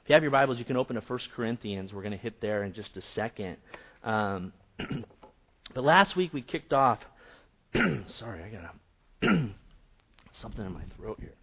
If you have your Bibles, you can open to 1 Corinthians. We're going to hit there in just a second. But last week we kicked off. Sorry, I got something in my throat here.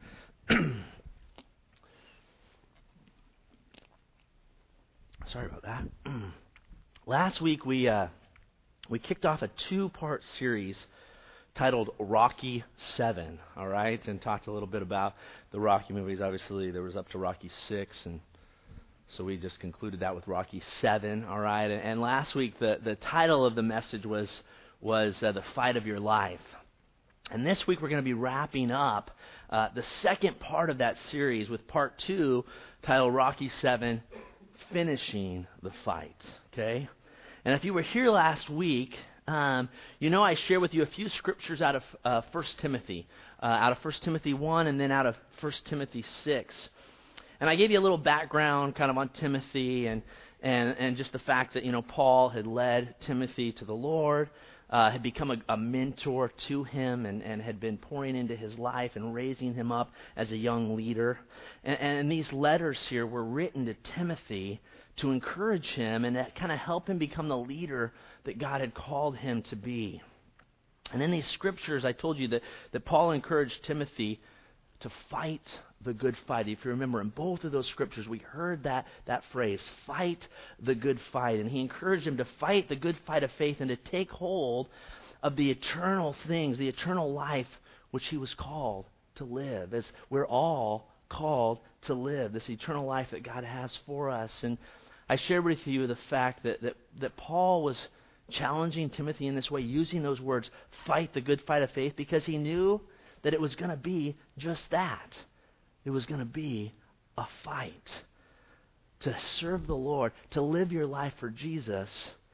Sorry about that. Last week we kicked off a two-part series titled Rocky 7, all right, and talked a little bit about the Rocky movies. Obviously, there was up to Rocky 6, and so we just concluded that with Rocky 7, all right. And last week the title of the message was The Fight of Your Life. And this week we're going to be wrapping up the second part of that series with part 2, titled Rocky 7, Finishing the Fight, okay? And if you were here last week, I shared with you a few scriptures out of 1 Timothy, out of 1 Timothy 1 and then out of 1 Timothy 6. And I gave you a little background kind of on Timothy and just the fact that, Paul had led Timothy to the Lord, had become a mentor to him and had been pouring into his life and raising him up as a young leader. And these letters here were written to Timothy to encourage him and to kind of help him become the leader that God had called him to be. And in these scriptures, I told you that Paul encouraged Timothy to fight the good fight. If you remember, in both of those scriptures, we heard that phrase, fight the good fight. And he encouraged him to fight the good fight of faith and to take hold of the eternal things, the eternal life which he was called to live, as we're all called to live, this eternal life that God has for us. And I shared with you the fact that Paul was challenging Timothy in this way, using those words, fight the good fight of faith, because he knew that it was going to be just that. It was going to be a fight. To serve the Lord, to live your life for Jesus,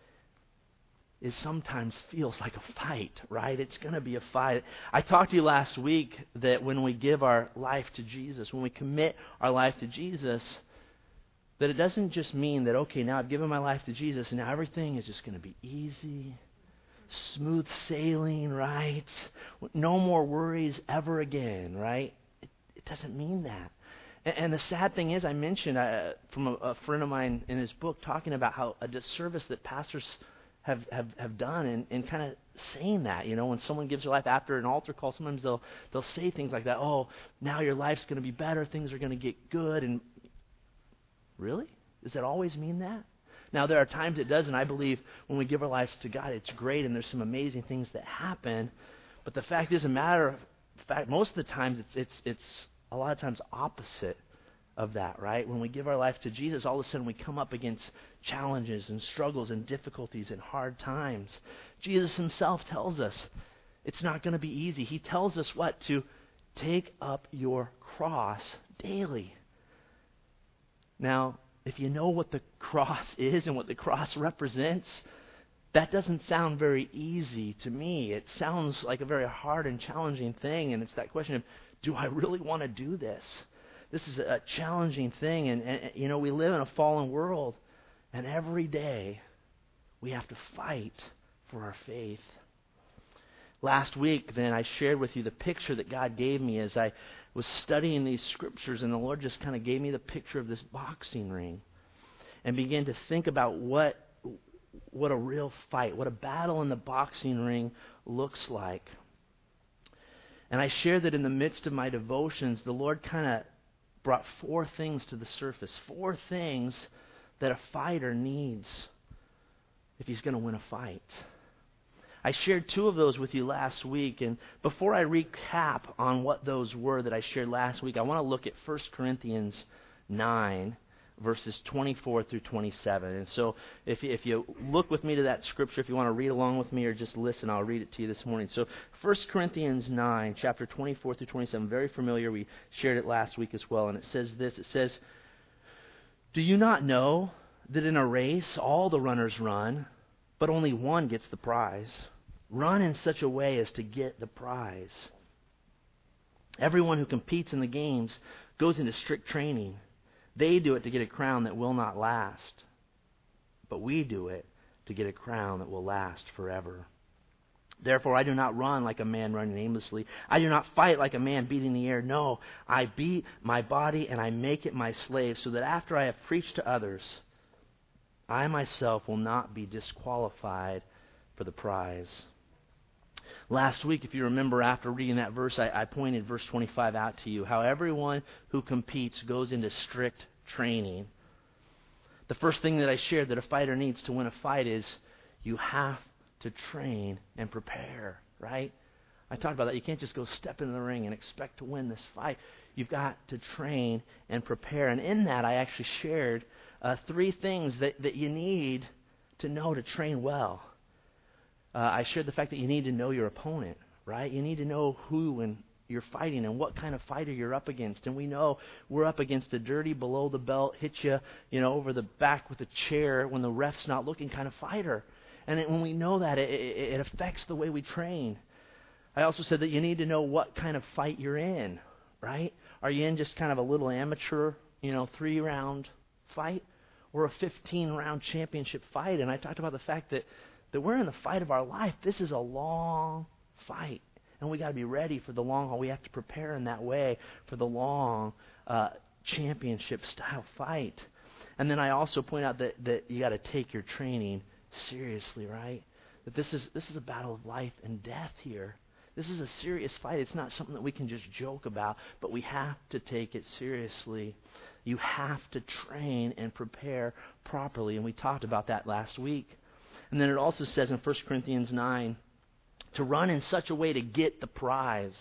it sometimes feels like a fight, right? It's going to be a fight. I talked to you last week that when we give our life to Jesus, when we commit our life to Jesus, that it doesn't just mean that, okay, now I've given my life to Jesus and now everything is just going to be easy, smooth sailing, right? No more worries ever again, right? It doesn't mean that. And the sad thing is, I mentioned from a friend of mine in his book talking about how a disservice that pastors have done in kind of saying that, when someone gives their life after an altar call, sometimes they'll say things like that, oh, now your life's going to be better, things are going to get good, and really? Does that always mean that? Now, there are times it does, and I believe when we give our lives to God, it's great, and there's some amazing things that happen. But the fact is, most of the times, it's a lot of times opposite of that, right? When we give our life to Jesus, all of a sudden we come up against challenges and struggles and difficulties and hard times. Jesus himself tells us it's not going to be easy. He tells us what? To take up your cross daily. Now, if you know what the cross is and what the cross represents, that doesn't sound very easy to me. It sounds like a very hard and challenging thing, and it's that question of, do I really want to do this? This is a challenging thing, and we live in a fallen world, and every day we have to fight for our faith. Last week, then, I shared with you the picture that God gave me as I was studying these scriptures, and the Lord just kind of gave me the picture of this boxing ring and began to think about what a real fight, what a battle in the boxing ring looks like. And I shared that in the midst of my devotions, the Lord kind of brought 4 things to the surface, 4 things that a fighter needs if he's going to win a fight. I shared 2 of those with you last week, and before I recap on what those were that I shared last week, I want to look at 1 Corinthians 9, verses 24 through 27. And so if you look with me to that scripture, if you want to read along with me or just listen, I'll read it to you this morning. So 1 Corinthians 9, chapter 24 through 27, very familiar. We shared it last week as well, and it says this. It says, "Do you not know that in a race all the runners run, but only one gets the prize? Run in such a way as to get the prize. Everyone who competes in the games goes into strict training. They do it to get a crown that will not last, but we do it to get a crown that will last forever. Therefore, I do not run like a man running aimlessly. I do not fight like a man beating the air. No, I beat my body and I make it my slave, so that after I have preached to others, I myself will not be disqualified for the prize. Last week, if you remember, after reading that verse, I pointed verse 25 out to you, how everyone who competes goes into strict training. The first thing that I shared that a fighter needs to win a fight is you have to train and prepare, right? I talked about that. You can't just go step in the ring and expect to win this fight. You've got to train and prepare. And in that, I actually shared 3 things that you need to know to train well. I shared the fact that you need to know your opponent, right? You need to know who and you're fighting and what kind of fighter you're up against. And we know we're up against a dirty, below-the-belt, hit you, over the back with a chair when the ref's not looking kind of fighter. And when we know that, it affects the way we train. I also said that you need to know what kind of fight you're in, right? Are you in just kind of a little amateur, 3-round fight, or a 15-round championship fight? And I talked about the fact that we're in the fight of our life. This is a long fight, and we got to be ready for the long haul. We have to prepare in that way for the long championship-style fight. And then I also point out that you got to take your training seriously, right? That this is a battle of life and death here. This is a serious fight. It's not something that we can just joke about, but we have to take it seriously. You have to train and prepare properly, and we talked about that last week. And then it also says in 1 Corinthians 9 to run in such a way to get the prize.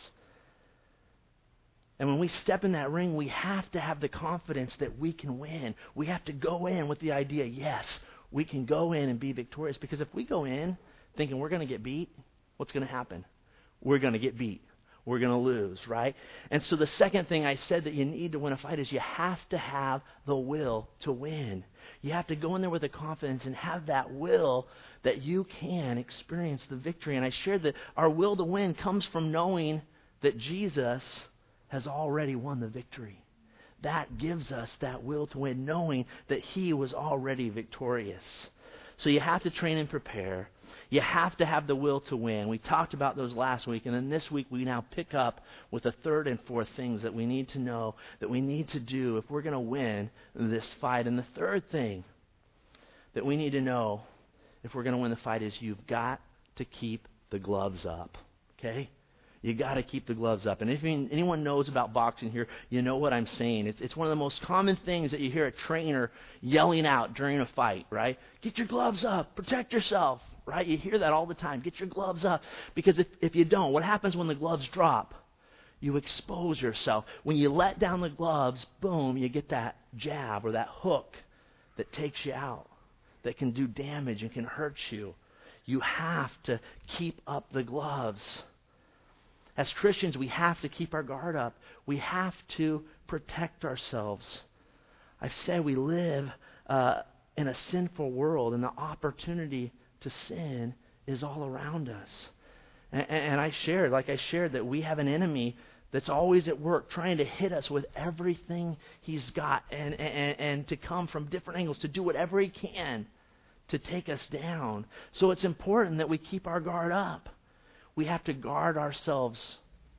And when we step in that ring, we have to have the confidence that we can win. We have to go in with the idea, yes, we can go in and be victorious. Because if we go in thinking we're going to get beat, what's going to happen? We're going to get beat. We're going to lose, right? And so the second thing I said that you need to win a fight is you have to have the will to win. You have to go in there with the confidence and have that will that you can experience the victory. And I shared that our will to win comes from knowing that Jesus has already won the victory. That gives us that will to win, knowing that He was already victorious. So you have to train and prepare. You have to have the will to win. We talked about those last week, and then this week we now pick up with the third and fourth things that we need to know, that we need to do if we're going to win this fight. And the third thing that we need to know if we're going to win the fight is you've got to keep the gloves up, okay? You got to keep the gloves up. And if anyone knows about boxing here, you know what I'm saying. It's one of the most common things that you hear a trainer yelling out during a fight, right? Get your gloves up. Protect yourself, right? You hear that all the time. Get your gloves up. Because if you don't, what happens when the gloves drop? You expose yourself. When you let down the gloves, boom, you get that jab or that hook that takes you out, that can do damage and can hurt you. You have to keep up the gloves. As Christians, we have to keep our guard up. We have to protect ourselves. I said we live in a sinful world, and the opportunity to sin is all around us. And I shared that we have an enemy that's always at work trying to hit us with everything he's got and to come from different angles, to do whatever he can to take us down. So it's important that we keep our guard up. We have to guard ourselves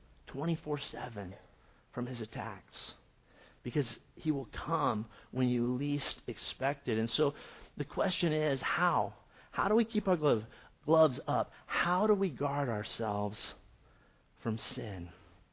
24/7 from his attacks, because he will come when you least expect it. And so the question is, how? How do we keep our gloves up? How do we guard ourselves from sin?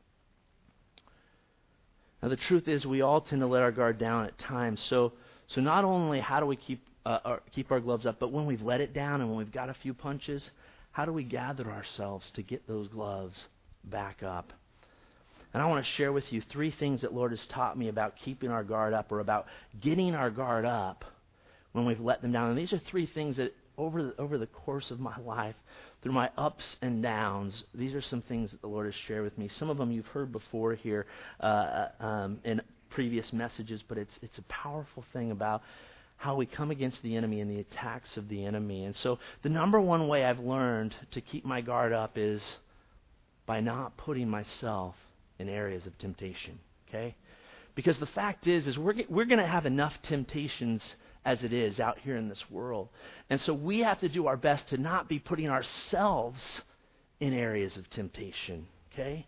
Now the truth is, we all tend to let our guard down at times. So not only how do we keep our gloves up, but when we've let it down and when we've got a few punches, how do we gather ourselves to get those gloves back up? And I want to share with you 3 things that Lord has taught me about keeping our guard up, or about getting our guard up when we've let them down. And these are 3 things that over the course of my life, through my ups and downs, these are some things that the Lord has shared with me. Some of them you've heard before here in previous messages, but it's a powerful thing about how we come against the enemy and the attacks of the enemy. And so the number one way I've learned to keep my guard up is by not putting myself in areas of temptation, okay? Because the fact is we're going to have enough temptations as it is out here in this world. And so we have to do our best to not be putting ourselves in areas of temptation, okay?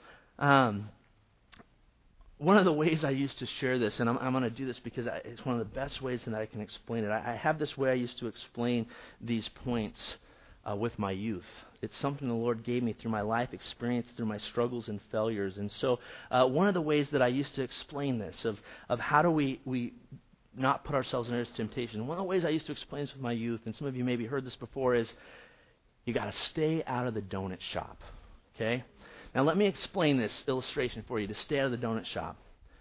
One of the ways I used to share this, and I'm going to do this because it's one of the best ways that I can explain it. I have this way I used to explain these points with my youth. It's something the Lord gave me through my life experience, through my struggles and failures. And so one of the ways that I used to explain this, of how do we not put ourselves in areas of temptation, one of the ways I used to explain this with my youth, and some of you maybe heard this before, is you got to stay out of the donut shop, okay? Now let me explain this illustration for you, to stay out of the donut shop.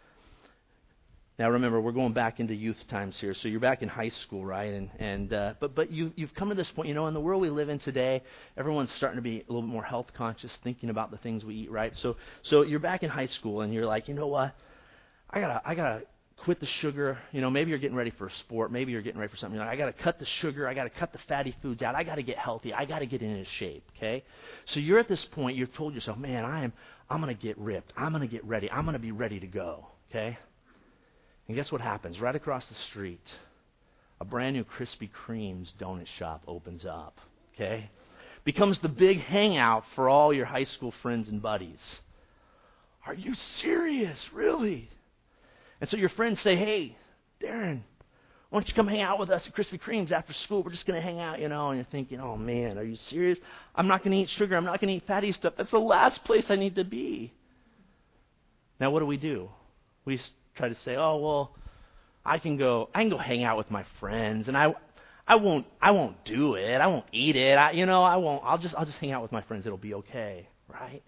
Now remember, we're going back into youth times here, so you're back in high school, right? But you've come to this point, in the world we live in today, everyone's starting to be a little bit more health conscious, thinking about the things we eat, right? So you're back in high school, and you're like, you know what? I gotta quit the sugar. Maybe you're getting ready for a sport, maybe you're getting ready for something. You're like, I gotta cut the sugar, I gotta cut the fatty foods out, I gotta get healthy, I gotta get into shape, okay? So you're at this point, you've told yourself, man, I'm gonna get ripped, I'm gonna get ready, I'm gonna be ready to go, okay? And guess what happens? Right across the street, a brand new Krispy Kreme's donut shop opens up, okay? Becomes the big hangout for all your high school friends and buddies. Are you serious? Really? And so your friends say, hey, Darren, why don't you come hang out with us at Krispy Kreme's after school? We're just going to hang out, and you're thinking, oh, man, are you serious? I'm not going to eat sugar. I'm not going to eat fatty stuff. That's the last place I need to be. Now, what do? We try to say, oh, well, I can go hang out with my friends, and I won't do it. I won't eat it. I'll just hang out with my friends. It'll be okay, right?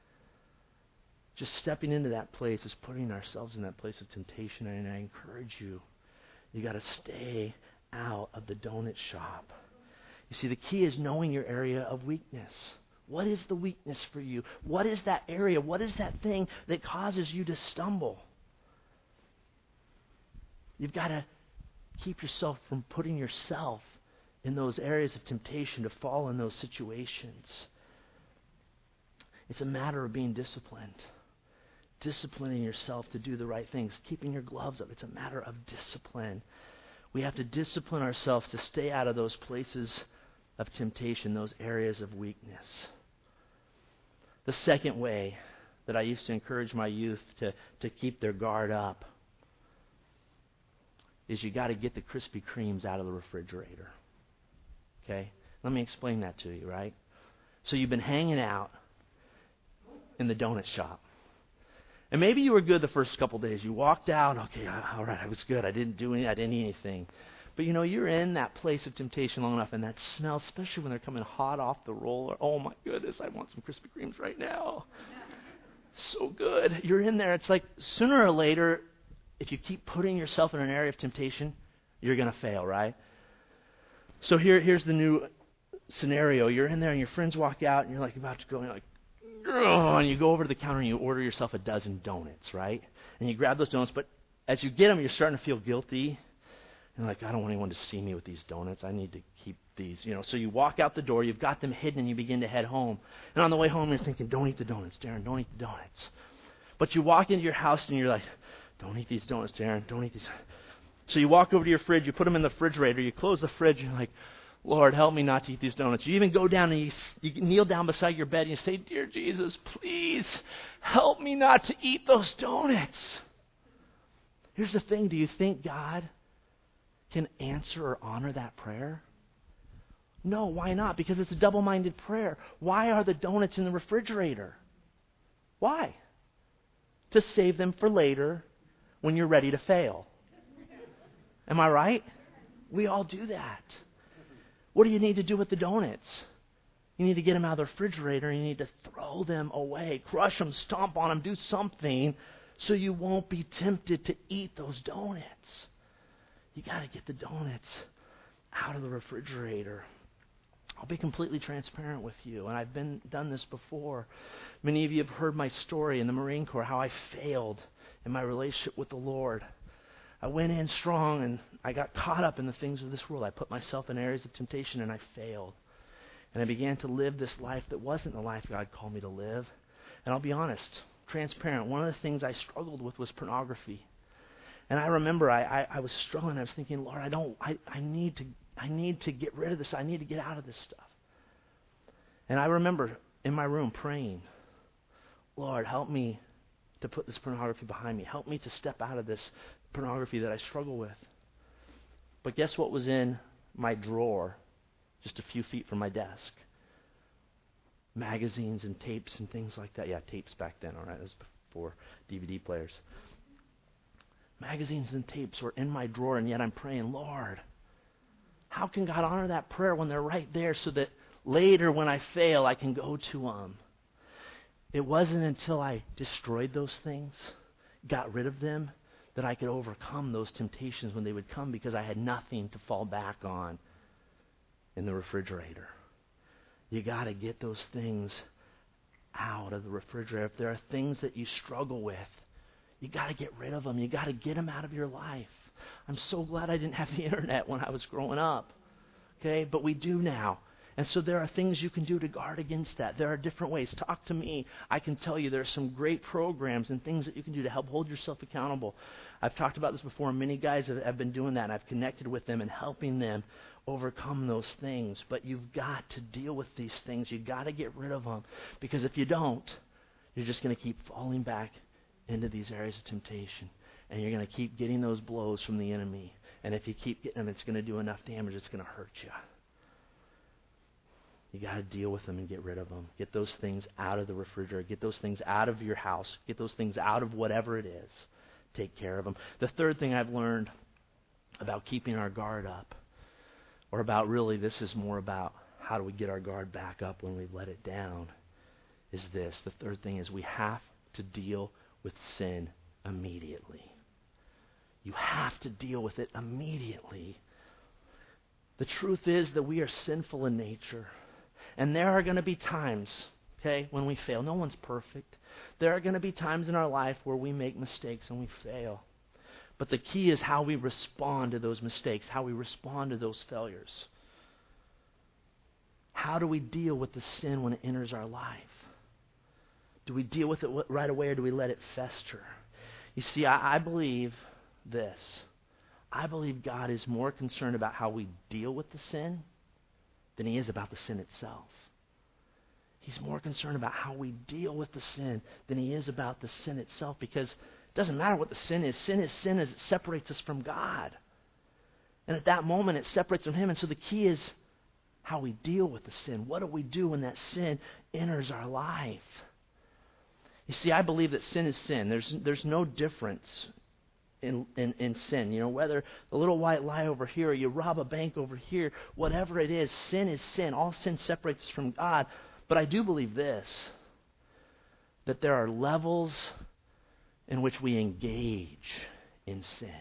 Just stepping into that place is putting ourselves in that place of temptation, and I encourage you, you got to stay out of the donut shop. You see, the key is knowing your area of weakness. What is the weakness for you? What is that area? What is that thing that causes you to stumble? You've got to keep yourself from putting yourself in those areas of temptation to fall in those situations. It's a matter of being disciplined. Disciplining yourself to do the right things. Keeping your gloves up. It's a matter of discipline. We have to discipline ourselves to stay out of those places of temptation, those areas of weakness. The second way that I used to encourage my youth to keep their guard up is you got to get the Krispy Kremes out of the refrigerator. Okay? Let me explain that to you, right? So you've been hanging out in the donut shop. And maybe you were good the first couple days. You walked out, okay, all right, I was good. I didn't eat anything. But you're in that place of temptation long enough, and that smell, especially when they're coming hot off the roller, oh my goodness, I want some Krispy Kremes right now. So good. You're in there. It's like sooner or later, if you keep putting yourself in an area of temptation, you're going to fail, right? So here's the new scenario. You're in there, and your friends walk out, and you're like about to go, and you're like, and you go over to the counter and you order yourself a dozen donuts, right? And you grab those donuts, but as you get them, you're starting to feel guilty. And like, I don't want anyone to see me with these donuts. I need to keep these, So you walk out the door, you've got them hidden, and you begin to head home. And on the way home, you're thinking, don't eat the donuts, Darren, don't eat the donuts. But you walk into your house and you're like, don't eat these donuts, Darren, don't eat these. So you walk over to your fridge, you put them in the refrigerator, you close the fridge, and you're like, Lord, help me not to eat these donuts. You even go down and you kneel down beside your bed and you say, Dear Jesus, please help me not to eat those donuts. Here's the thing. Do you think God can answer or honor that prayer? No, why not? Because it's a double-minded prayer. Why are the donuts in the refrigerator? Why? To save them for later when you're ready to fail. Am I right? We all do that. What do you need to do with the donuts? You need to get them out of the refrigerator and you need to throw them away. Crush them, stomp on them, do something so you won't be tempted to eat those donuts. You got to get the donuts out of the refrigerator. I'll be completely transparent with you, and I've done this before. Many of you have heard my story in the Marine Corps, how I failed in my relationship with the Lord. I went in strong, and I got caught up in the things of this world. I put myself in areas of temptation, and I failed. And I began to live this life that wasn't the life God called me to live. And I'll be honest, transparent, one of the things I struggled with was pornography. And I remember I was struggling. I was thinking, Lord, I need to get rid of this. I need to get out of this stuff. And I remember in my room praying, Lord, help me to put this pornography behind me. Help me to step out of this pornography that I struggle with. But guess what was in my drawer just a few feet from my desk? Magazines and tapes and things like that. Yeah, tapes back then, all right? That was before DVD players. Magazines and tapes were in my drawer, and yet I'm praying, Lord, how can God honor that prayer when they're right there so that later when I fail, I can go to them? It wasn't until I destroyed those things, got rid of them, that I could overcome those temptations when they would come, because I had nothing to fall back on in the refrigerator. You got to get those things out of the refrigerator. If there are things that you struggle with, you got to get rid of them. You got to get them out of your life. I'm so glad I didn't have the internet when I was growing up. Okay, but we do now. And so there are things you can do to guard against that. There are different ways. Talk to me. I can tell you there are some great programs and things that you can do to help hold yourself accountable. I've talked about this before. Many guys have been doing that, and I've connected with them and helping them overcome those things. But you've got to deal with these things. You've got to get rid of them. Because if you don't, you're just going to keep falling back into these areas of temptation. And you're going to keep getting those blows from the enemy. And if you keep getting them, it's going to do enough damage, it's going to hurt you. You got to deal with them and get rid of them. Get those things out of the refrigerator. Get those things out of your house. Get those things out of whatever it is. Take care of them. The third thing I've learned about keeping our guard up, or about really this is more about how do we get our guard back up when we've let it down, is this. The third thing is we have to deal with sin immediately. You have to deal with it immediately. The truth is that we are sinful in nature. And there are going to be times, okay, when we fail. No one's perfect. There are going to be times in our life where we make mistakes and we fail. But the key is how we respond to those mistakes, how we respond to those failures. How do we deal with the sin when it enters our life? Do we deal with it right away, or do we let it fester? You see, I believe this. I believe God is more concerned about how we deal with the sin than He is about the sin itself. He's more concerned about how we deal with the sin than He is about the sin itself, because it doesn't matter what the sin is. Sin is sin as it separates us from God. And at that moment, it separates from Him. And so the key is how we deal with the sin. What do we do when that sin enters our life? You see, I believe that sin is sin. There's no difference in sin. You know, whether the little white lie over here or you rob a bank over here, whatever it is sin. All sin separates us from God. But I do believe this, that there are levels in which we engage in sin.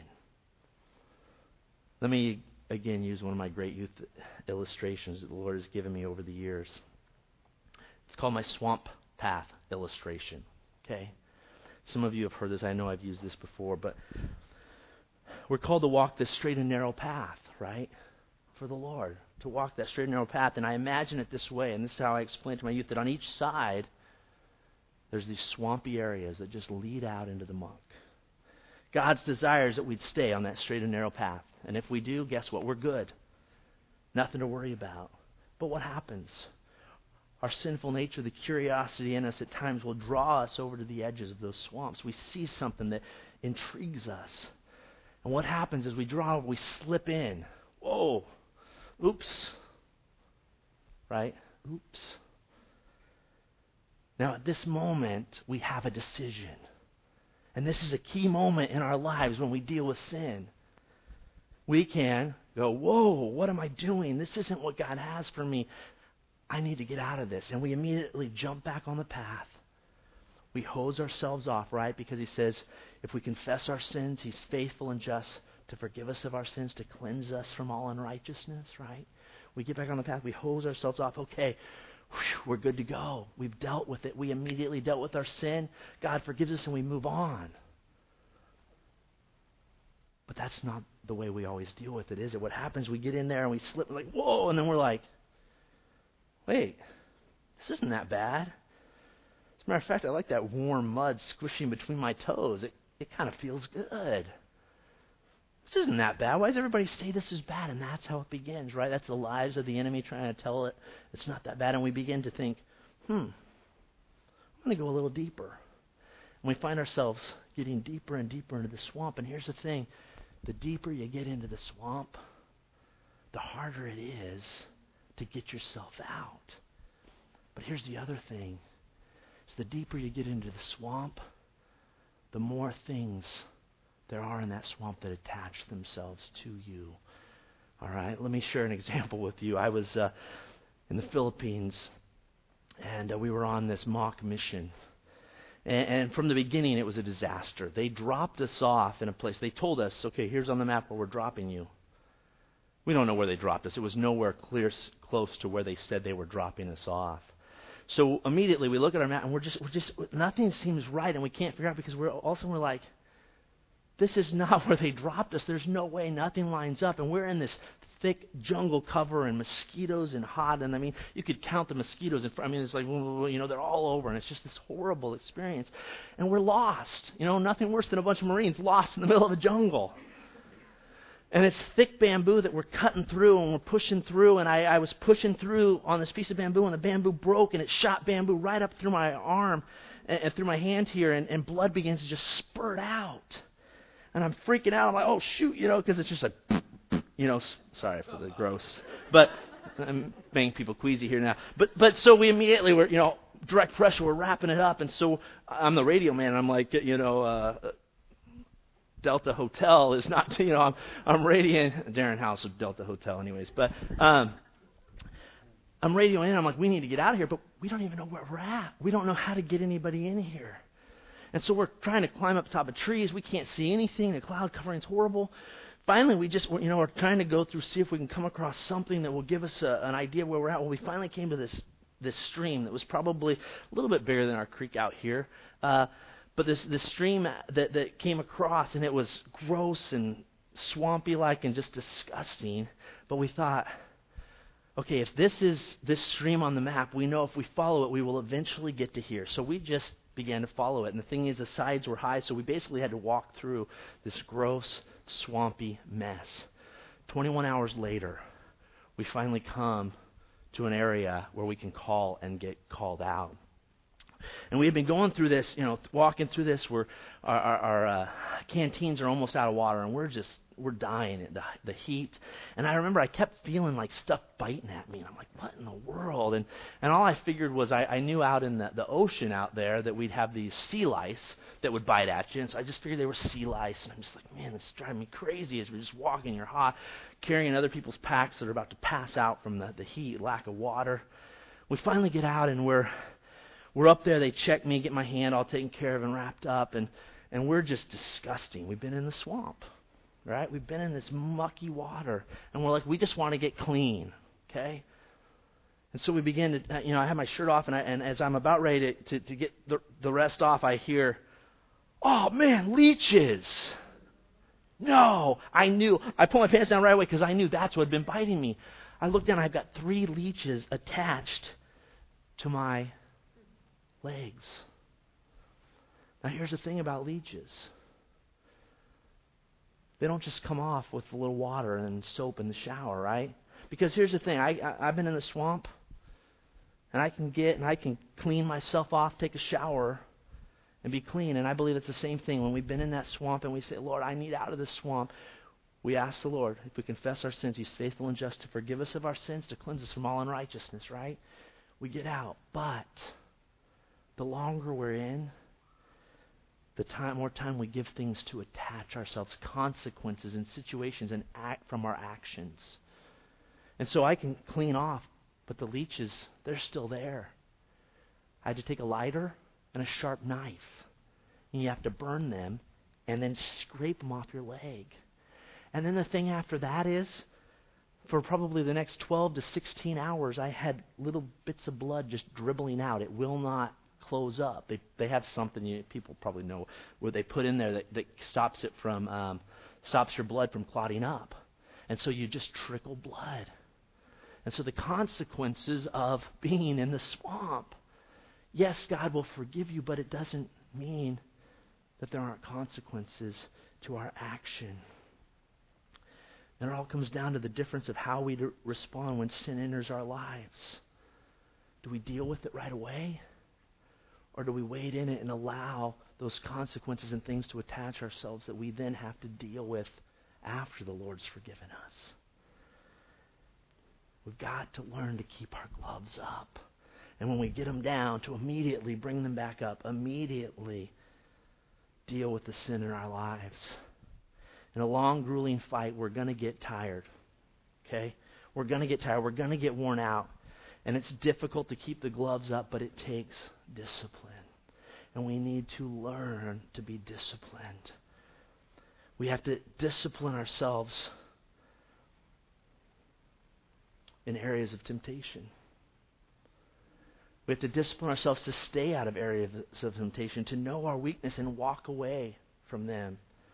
Let me again use one of my great youth illustrations that the Lord has given me over the years. It's called my swamp path illustration. Okay? Some of you have heard this. I know I've used this before, but we're called to walk this straight and narrow path, right? For the Lord, to walk that straight and narrow path. And I imagine it this way, and this is how I explain to my youth, that on each side, there's these swampy areas that just lead out into the muck. God's desire is that we'd stay on that straight and narrow path. And if we do, guess what? We're good. Nothing to worry about. But what happens? Our sinful nature, the curiosity in us at times will draw us over to the edges of those swamps. We see something that intrigues us. And what happens is we slip in. Whoa. Oops. Right? Oops. Now at this moment, we have a decision. And this is a key moment in our lives when we deal with sin. We can go, whoa, what am I doing? This isn't what God has for me. I need to get out of this. And we immediately jump back on the path. We hose ourselves off, right? Because He says, if we confess our sins, He's faithful and just to forgive us of our sins, to cleanse us from all unrighteousness, right? We get back on the path. We hose ourselves off. Okay, we're good to go. We've dealt with it. We immediately dealt with our sin. God forgives us and we move on. But that's not the way we always deal with it, is it? What happens, we get in there and we slip, like, whoa, and then we're like, wait, this isn't that bad. As a matter of fact, I like that warm mud squishing between my toes. It kind of feels good. This isn't that bad. Why does everybody say this is bad? And that's how it begins, right? That's the lies of the enemy trying to tell it it's not that bad. And we begin to think, I'm going to go a little deeper. And we find ourselves getting deeper and deeper into the swamp. And here's the thing. The deeper you get into the swamp, the harder it is to get yourself out. But here's the other thing. Is the deeper you get into the swamp, the more things there are in that swamp that attach themselves to you. All right, let me share an example with you. I was in the Philippines, and we were on this mock mission. And from the beginning, it was a disaster. They dropped us off in a place. They told us, okay, here's on the map where we're dropping you. We don't know where they dropped us. It was nowhere close to where they said they were dropping us off. So immediately we look at our map, and we're just nothing seems right, and we can't figure out because we're like, this is not where they dropped us. There's no way. Nothing lines up, and we're in this thick jungle cover and mosquitoes and hot, and I mean, you could count the mosquitoes. It's like, they're all over, and it's just this horrible experience. And we're lost. Nothing worse than a bunch of Marines lost in the middle of the jungle. And it's thick bamboo that we're cutting through, and we're pushing through, and I was pushing through on this piece of bamboo, and the bamboo broke, and it shot bamboo right up through my arm and through my hand here, and blood begins to just spurt out. And I'm freaking out. I'm like, oh, shoot, because it's just like, sorry for the gross. But I'm making people queasy here now. But so we immediately were, direct pressure, we're wrapping it up. And so I'm the radio man. I'm like, Delta Hotel is not, I'm radioing. Darren House of Delta Hotel anyways. But I'm radioing in. I'm like, we need to get out of here. But we don't even know where we're at. We don't know how to get anybody in here. And so we're trying to climb up top of trees. We can't see anything. The cloud covering's horrible. Finally, we're trying to go through, see if we can come across something that will give us an idea where we're at. Well, we finally came to this stream that was probably a little bit bigger than our creek out here. But this stream that came across, and it was gross and swampy-like and just disgusting. But we thought, okay, if this is this stream on the map, we know if we follow it, we will eventually get to here. So we just began to follow it. And the thing is, the sides were high, so we basically had to walk through this gross, swampy mess. 21 hours later, we finally come to an area where we can call and get called out. And we had been going through this, walking through this. Our canteens are almost out of water, and we're dying in the heat. And I remember I kept feeling like stuff biting at me. And I'm like, what in the world? And all I figured was I knew out in the ocean out there that we'd have these sea lice that would bite at you. And so I just figured they were sea lice. And I'm just like, man, this is driving me crazy as we're just walking. You're hot, carrying other people's packs that are about to pass out from the heat, lack of water. We finally get out, and we're up there. They check me, get my hand all taken care of and wrapped up. And we're just disgusting. We've been in the swamp. Right? We've been in this mucky water, and we're like, we just want to get clean, okay? And so we begin to, I have my shirt off, and as I'm about ready to get the rest off, I hear, oh man, leeches. No, I knew. I pulled my pants down right away because I knew that's what had been biting me. I looked down, I've got 3 leeches attached to my legs. Now here's the thing about leeches. They don't just come off with a little water and soap in the shower, right? Because here's the thing. I've been in the swamp, and I can clean myself off, take a shower, and be clean. And I believe it's the same thing. When we've been in that swamp and we say, Lord, I need out of this swamp, we ask the Lord, if we confess our sins, He's faithful and just to forgive us of our sins, to cleanse us from all unrighteousness, right? We get out. But the longer we're in, more time we give things to attach ourselves, consequences and situations, and act from our actions. And so I can clean off, but the leeches, they're still there. I had to take a lighter and a sharp knife, and you have to burn them and then scrape them off your leg. And then the thing after that is, for probably the next 12 to 16 hours, I had little bits of blood just dribbling out. It will not close up. They have something people probably know where they put in there that stops it from stops your blood from clotting up, and so you just trickle blood. And so the consequences of being in the swamp, yes, God will forgive you, but it doesn't mean that there aren't consequences to our action. And it all comes down to the difference of how we respond when sin enters our lives. Do we deal with it right away? Or do we wait in it and allow those consequences and things to attach ourselves that we then have to deal with after the Lord's forgiven us? We've got to learn to keep our gloves up. And when we get them down, to immediately bring them back up. Immediately deal with the sin in our lives. In a long, grueling fight, we're going to get tired. Okay? We're going to get tired. We're going to get worn out. And it's difficult to keep the gloves up, but it takes discipline. And we need to learn to be disciplined. We have to discipline ourselves in areas of temptation. We have to discipline ourselves to stay out of areas of temptation, to know our weakness and walk away from them.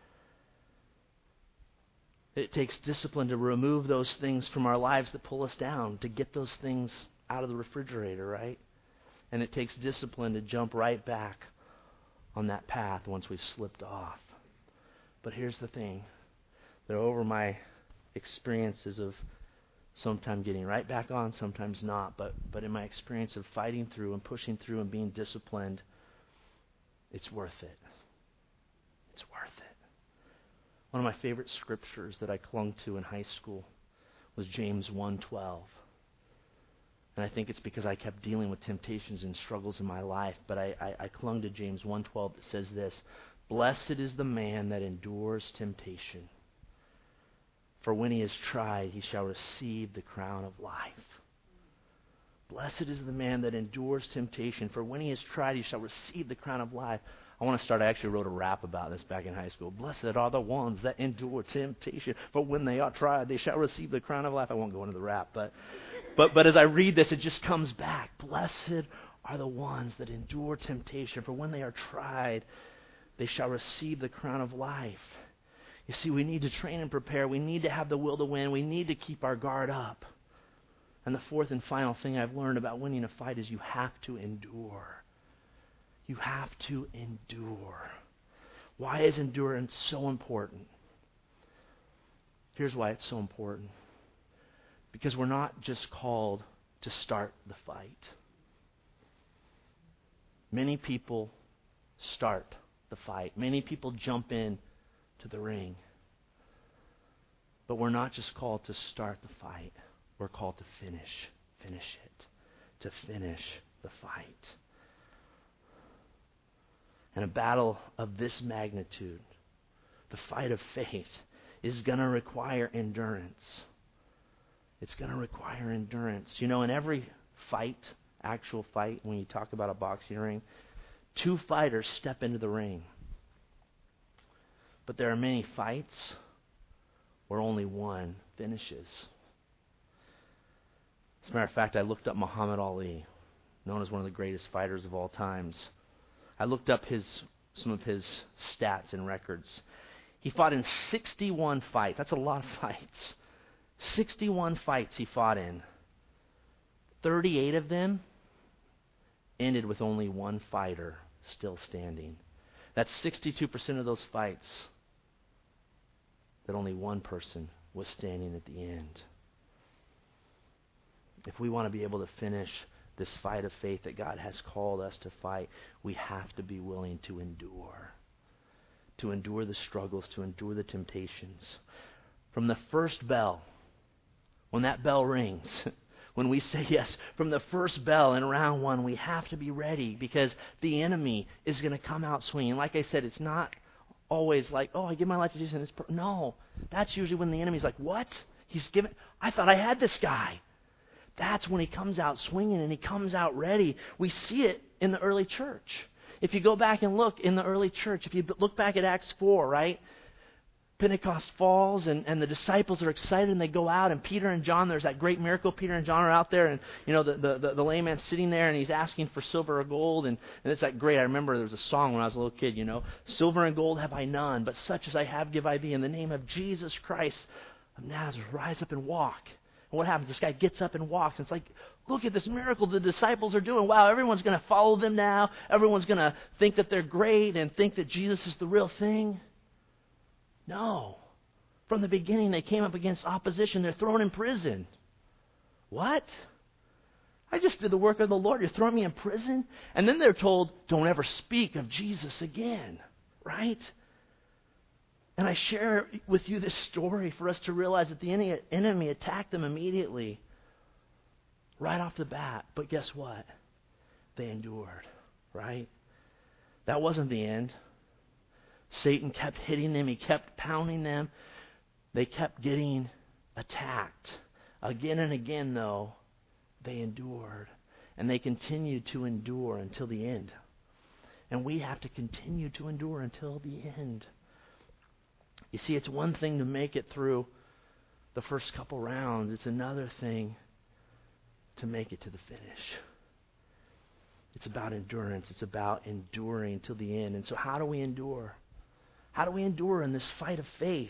It takes discipline to remove those things from our lives that pull us down, to get those things out of the refrigerator, right? And it takes discipline to jump right back on that path once we've slipped off. But here's the thing. That over my experiences of sometimes getting right back on, sometimes not, but in my experience of fighting through and pushing through and being disciplined, it's worth it. It's worth it. One of my favorite scriptures that I clung to in high school was James 1:12. And I think it's because I kept dealing with temptations and struggles in my life, but I clung to James 1:12 that says this: "Blessed is the man that endures temptation. For when he is tried, he shall receive the crown of life." Blessed is the man that endures temptation. For when he is tried, he shall receive the crown of life. I actually wrote a rap about this back in high school. Blessed are the ones that endure temptation. For when they are tried, they shall receive the crown of life. I won't go into the rap, but as I read this, it just comes back. Blessed are the ones that endure temptation. For when they are tried, they shall receive the crown of life. You see, we need to train and prepare. We need to have the will to win. We need to keep our guard up. And the fourth and final thing I've learned about winning a fight is you have to endure. You have to endure. Why is endurance so important? Here's why it's so important. Because we're not just called to start the fight. Many people start the fight. Many people jump in to the ring. But we're not just called to start the fight. We're called to finish it. To finish the fight. And a battle of this magnitude, the fight of faith, is going to require endurance. It's going to require endurance. You know, in every fight, actual fight, when you talk about a boxing ring, two fighters step into the ring. But there are many fights where only one finishes. As a matter of fact, I looked up Muhammad Ali, known as one of the greatest fighters of all times. I looked up some of his stats and records. He fought in 61 fights. That's a lot of fights. 61 fights he fought in. 38 of them ended with only one fighter still standing. That's 62% of those fights that only one person was standing at the end. If we want to be able to finish this fight of faith that God has called us to fight, we have to be willing to endure. To endure the struggles, to endure the temptations. From the first bell, when that bell rings, when we say yes, from the first bell in round one, we have to be ready because the enemy is going to come out swinging. Like I said, it's not always like, oh, I give my life to Jesus. No, that's usually when the enemy's like, what? I thought I had this guy. That's when he comes out swinging and he comes out ready. We see it in the early church. If you go back and look in the early church, if you look back at Acts 4, right? Pentecost falls and the disciples are excited and they go out, and Peter and John, there's that great miracle. Peter and John are out there, and you know the lame man's sitting there and he's asking for silver or gold, and it's that great. I remember there was a song when I was a little kid, silver and gold have I none, but such as I have give I thee. In the name of Jesus Christ of Nazareth, rise up and walk. And what happens? This guy gets up and walks, and it's like, look at this miracle the disciples are doing. Wow, everyone's going to follow them now. Everyone's going to think that they're great and think that Jesus is the real thing. No. From the beginning, they came up against opposition. They're thrown in prison. What? I just did the work of the Lord. You're throwing me in prison? And then they're told, don't ever speak of Jesus again, right? And I share with you this story for us to realize that the enemy attacked them immediately, right off the bat. But guess what? They endured, right? That wasn't the end. Satan kept hitting them. He kept pounding them. They kept getting attacked. Again and again, though, they endured. And they continued to endure until the end. And we have to continue to endure until the end. You see, it's one thing to make it through the first couple rounds. It's another thing to make it to the finish. It's about endurance. It's about enduring till the end. And so how do we endure? How do we endure in this fight of faith?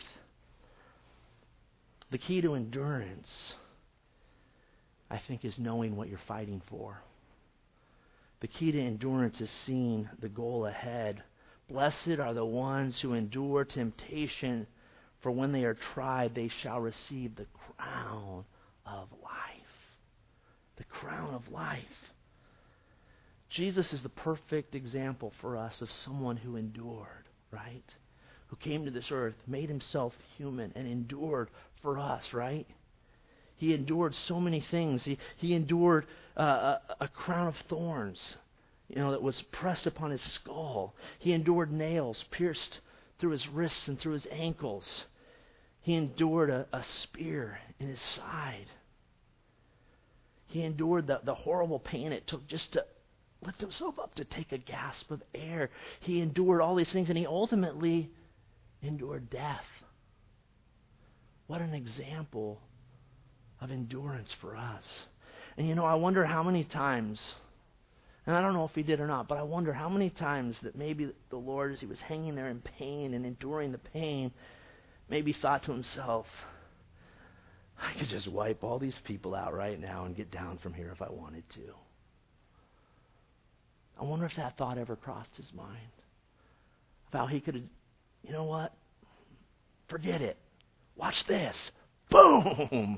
The key to endurance, I think, is knowing what you're fighting for. The key to endurance is seeing the goal ahead. Blessed are the ones who endure temptation, for when they are tried, they shall receive the crown of life. The crown of life. Jesus is the perfect example for us of someone who endured, right? Who came to this earth, made himself human, and endured for us, right? He endured so many things. He endured a crown of thorns, that was pressed upon his skull. He endured nails pierced through his wrists and through his ankles. He endured a spear in his side. He endured the horrible pain it took just to lift himself up to take a gasp of air. He endured all these things, and he ultimately endured death. What an example of endurance for us. And I wonder how many times, and I don't know if he did or not, but I wonder how many times that maybe the Lord, as he was hanging there in pain and enduring the pain, maybe thought to himself, I could just wipe all these people out right now and get down from here if I wanted to. I wonder if that thought ever crossed his mind. Of how he could have, you know what? Forget it. Watch this. Boom!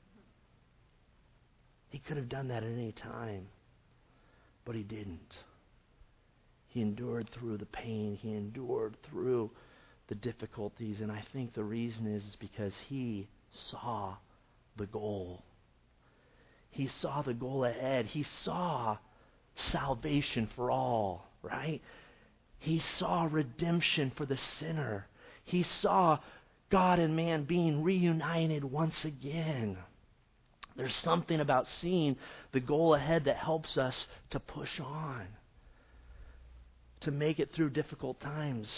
He could have done that at any time, but he didn't. He endured through the pain. He endured through the difficulties, and I think the reason is because he saw the goal. He saw the goal ahead. He saw salvation for all, right? He saw redemption for the sinner. He saw God and man being reunited once again. There's something about seeing the goal ahead that helps us to push on, to make it through difficult times.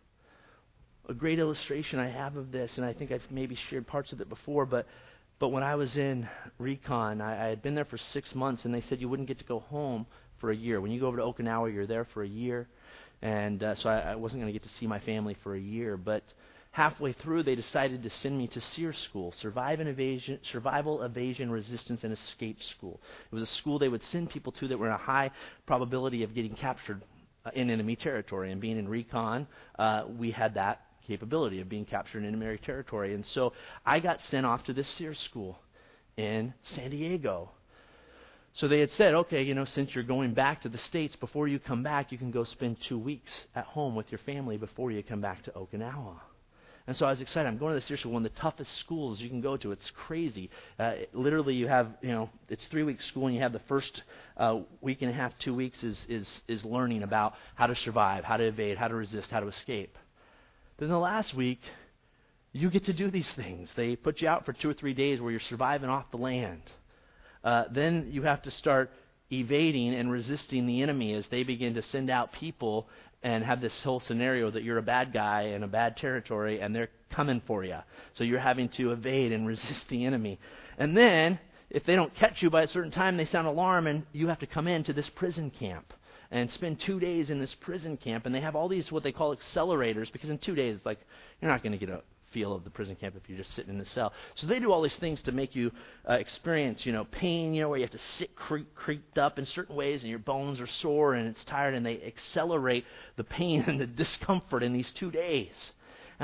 A great illustration I have of this, and I think I've maybe shared parts of it before, but when I was in recon, I had been there for 6 months, and they said you wouldn't get to go home for a year. When you go over to Okinawa, you're there for a year, and so I wasn't going to get to see my family for a year, but halfway through, they decided to send me to SEER school, Survival, Evasion, Resistance, and Escape School. It was a school they would send people to that were in a high probability of getting captured in enemy territory. And being in recon, we had that capability of being captured in enemy territory. And so I got sent off to this SEER school in San Diego. So they had said, okay, since you're going back to the States, before you come back, you can go spend 2 weeks at home with your family before you come back to Okinawa. And so I was excited. I'm going to the SEER school, one of the toughest schools you can go to. It's crazy. Literally, you have, it's 3 weeks school, and you have the first week and a half, 2 weeks is learning about how to survive, how to evade, how to resist, how to escape. Then the last week, you get to do these things. They put you out for 2 or 3 days where you're surviving off the land. Then you have to start evading and resisting the enemy as they begin to send out people and have this whole scenario that you're a bad guy in a bad territory and they're coming for you. So you're having to evade and resist the enemy. And then, if they don't catch you by a certain time, they sound alarm and you have to come into this prison camp and spend 2 days in this prison camp. And they have all these what they call accelerators, because in 2 days, you're not going to get a feel of the prison camp if you're just sitting in the cell. So they do all these things to make you experience, pain, where you have to sit creaked up in certain ways and your bones are sore and it's tired, and they accelerate the pain and the discomfort in these 2 days.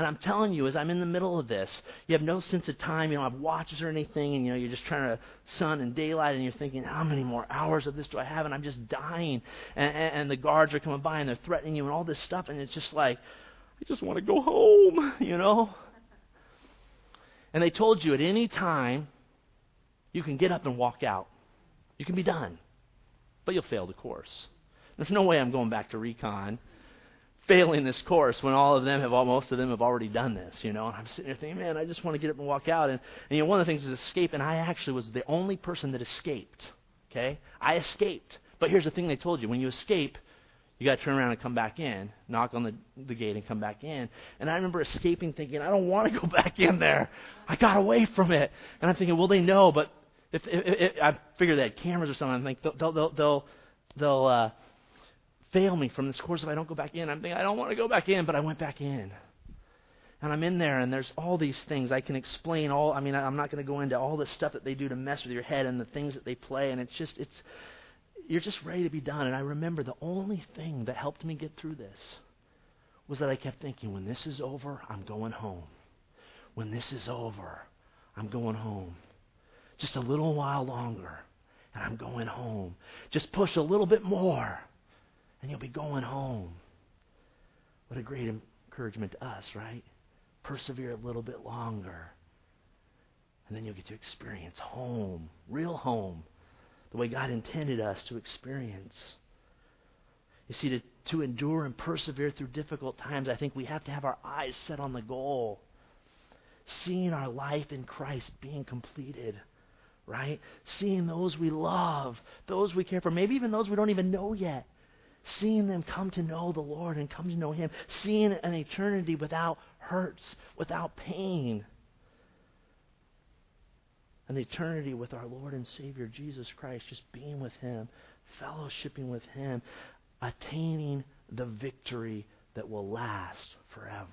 And I'm telling you, as I'm in the middle of this, you have no sense of time. You don't have watches or anything, and you're just trying to sun and daylight, and you're thinking, how many more hours of this do I have? And I'm just dying. And the guards are coming by, and they're threatening you and all this stuff, and it's just like, I just want to go home, And they told you at any time, you can get up and walk out. You can be done. But you'll fail the course. There's no way I'm going back to recon failing this course when most of them have already done this, And I'm sitting there thinking, man, I just want to get up and walk out. And one of the things is escape, and I actually was the only person that escaped, okay? I escaped. But here's the thing they told you. When you escape, you got to turn around and come back in, knock on the gate and come back in. And I remember escaping thinking, I don't want to go back in there. I got away from it. And I'm thinking, well, they know, but if I figure they had cameras or something, I think they'll fail me from this course if I don't go back in. I'm thinking, I don't want to go back in, but I went back in. And I'm in there, and there's all these things. I can explain I'm not going to go into all the stuff that they do to mess with your head and the things that they play, and you're just ready to be done. And I remember the only thing that helped me get through this was that I kept thinking, when this is over, I'm going home. When this is over, I'm going home. Just a little while longer, and I'm going home. Just push a little bit more, and you'll be going home. What a great encouragement to us, right? Persevere a little bit longer, and then you'll get to experience home, real home, the way God intended us to experience. You see, to endure and persevere through difficult times, I think we have to have our eyes set on the goal. Seeing our life in Christ being completed, right? Seeing those we love, those we care for, maybe even those we don't even know yet. Seeing them come to know the Lord and come to know Him. Seeing an eternity without hurts, without pain. An eternity with our Lord and Savior Jesus Christ, just being with Him, fellowshipping with Him, attaining the victory that will last forever.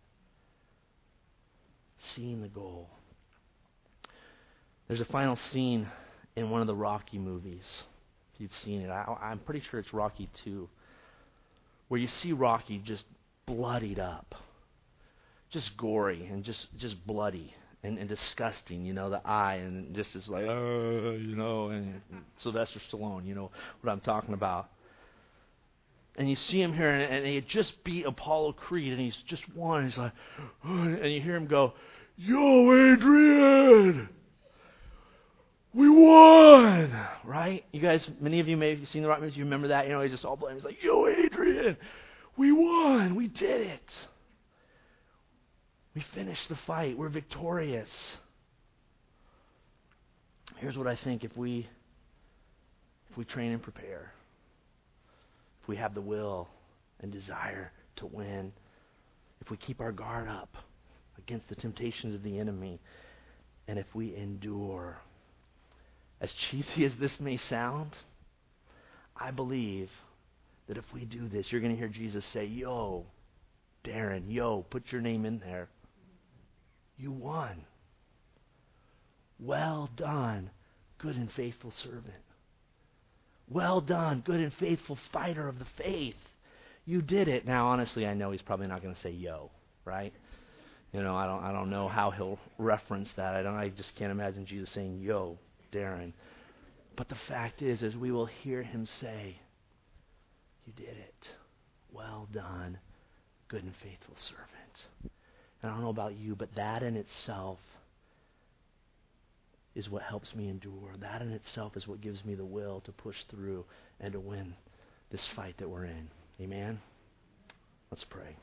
Seeing the goal. There's a final scene in one of the Rocky movies. If you've seen it, I'm pretty sure it's Rocky 2, where you see Rocky just bloodied up, just gory and just bloody and disgusting. The eye and just is like, and Sylvester Stallone, what I'm talking about. And you see him here, and he had just beat Apollo Creed, and he's just won. He's like, and you hear him go, "Yo, Adrian, we won!" Right? You guys, many of you may have seen the Rock movies. You remember that? He's just all blamed. He's like, "Yo, Adrian, we won! We did it! We finished the fight. We're victorious." Here's what I think: if we train and prepare, if we have the will and desire to win, if we keep our guard up against the temptations of the enemy, and if we endure, as cheesy as this may sound, I believe that if we do this, you're going to hear Jesus say, "Yo, Darren, put your name in there. You won. Well done, good and faithful servant. Well done, good and faithful fighter of the faith. You did it." Now, honestly, I know he's probably not going to say "yo," right? I don't know how he'll reference that. I just can't imagine Jesus saying, "Yo, Darren." But the fact is we will hear him say, "You did it. Well done, good and faithful servant." And I don't know about you, but that in itself is what helps me endure. That in itself is what gives me the will to push through and to win this fight that we're in. Amen? Let's pray.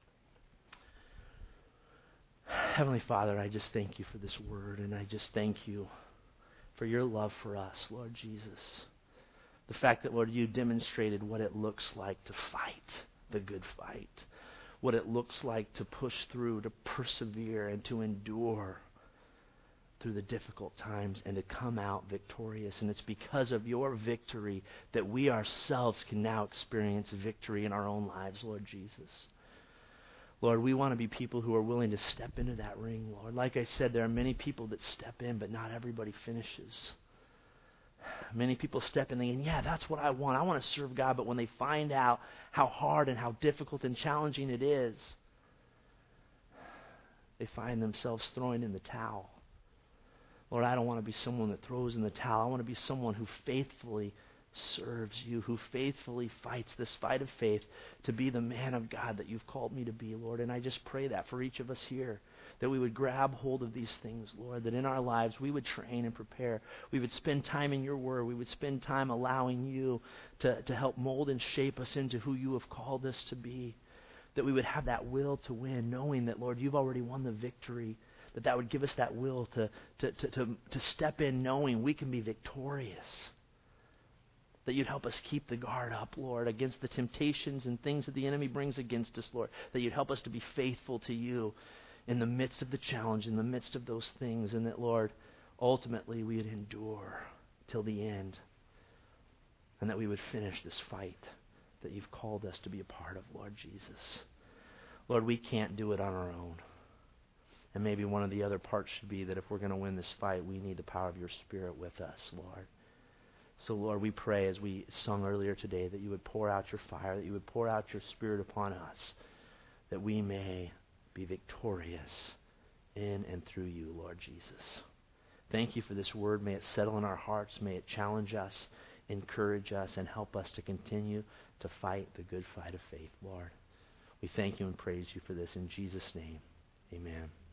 Heavenly Father, I just thank you for this word, and I just thank you for your love for us, Lord Jesus. The fact that, Lord, you demonstrated what it looks like to fight the good fight, what it looks like to push through, to persevere, and to endure through the difficult times and to come out victorious. And it's because of your victory that we ourselves can now experience victory in our own lives, Lord Jesus. Lord, we want to be people who are willing to step into that ring, Lord. Like I said, there are many people that step in, but not everybody finishes. Many people step in thinking, yeah, that's what I want. I want to serve God. But when they find out how hard and how difficult and challenging it is, they find themselves throwing in the towel. Lord, I don't want to be someone that throws in the towel. I want to be someone who faithfully serves you, who faithfully fights this fight of faith to be the man of God that you've called me to be, Lord. And I just pray that for each of us here, that we would grab hold of these things, Lord, that in our lives we would train and prepare. We would spend time in your word. We would spend time allowing you to help mold and shape us into who you have called us to be, that we would have that will to win, knowing that, Lord, you've already won the victory, that would give us that will to step in knowing we can be victorious. That you'd help us keep the guard up, Lord, against the temptations and things that the enemy brings against us, Lord. That you'd help us to be faithful to you in the midst of the challenge, in the midst of those things. And that, Lord, ultimately we would endure till the end. And that we would finish this fight that you've called us to be a part of, Lord Jesus. Lord, we can't do it on our own. And maybe one of the other parts should be that if we're going to win this fight, we need the power of your Spirit with us, Lord. So, Lord, we pray as we sung earlier today that you would pour out your fire, that you would pour out your Spirit upon us, that we may be victorious in and through you, Lord Jesus. Thank you for this word. May it settle in our hearts. May it challenge us, encourage us, and help us to continue to fight the good fight of faith, Lord. We thank you and praise you for this in Jesus' name. Amen.